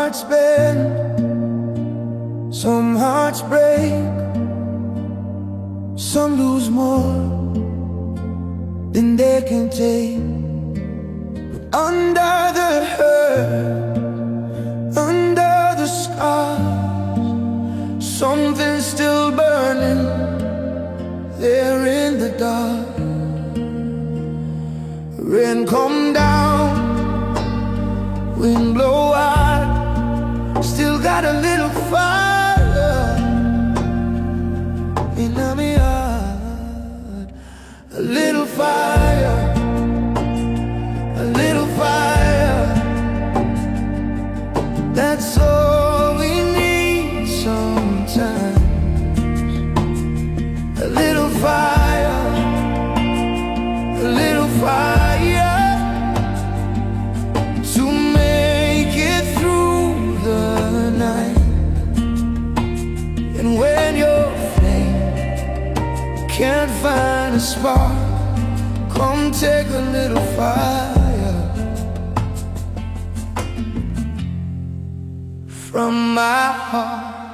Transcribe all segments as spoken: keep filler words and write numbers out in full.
hearts bend, some hearts break, some lose more than they can take. But under the hurt, under the scars, something's still burning there in the dark. Rain come down, wind blow out, still got a little fire in my heart. A little fire, a little fire. That's all we need sometimes. A little fire, a little fire. Can't find a spark, come take a little fire from my heart.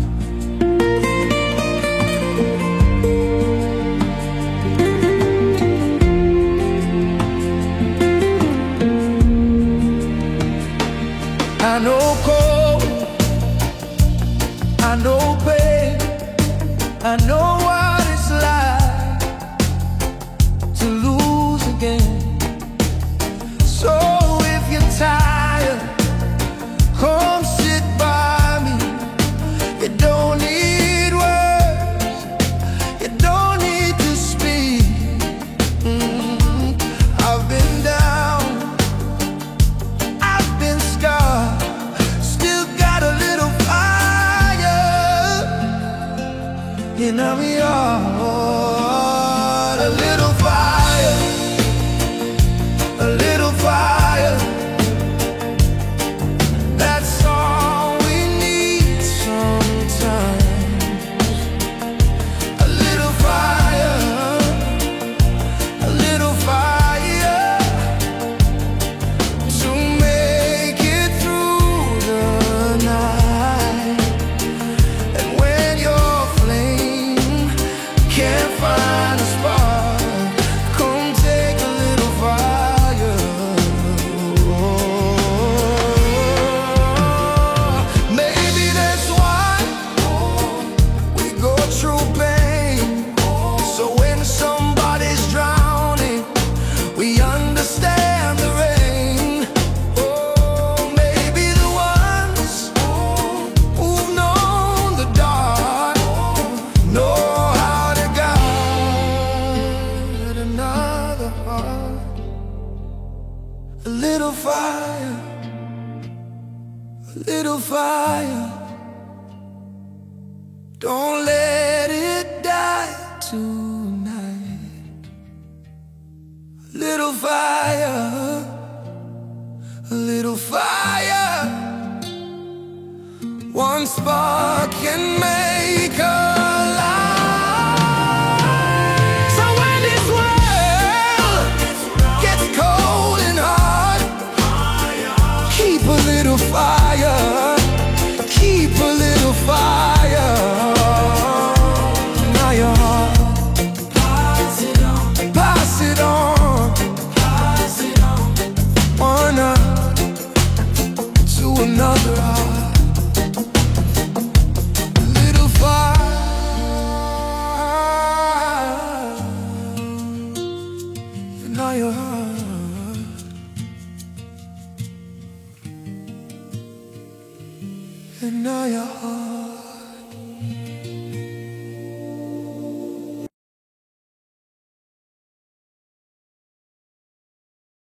I know cold, I know pain, I know what it's like to lose again. So if you're tired, come sit by me. You don't need words, you don't need to speak. mm-hmm. I've been down, I've been scarred, still got a little fire in our heart. A little fire, a little fire. That's all we need sometimes. A little fire, a little fire, to make it through the night. And when your flame can't find a spark, come take a little fire. Maybe that's why we go through pain, so when somebody's drowning, we understand the rain. Oh, maybe the ones who've known the dark know how to guide another heart. A little fire, a little fire. Don't let it die tonight. A little fire, a little fire. One spark can make a light. So when this world gets cold and hard, keep a little fire, keep a little fire in your heart. Pass it on, pass it on, pass it on. One heart to another heart. A little fire in your heart, in your heart.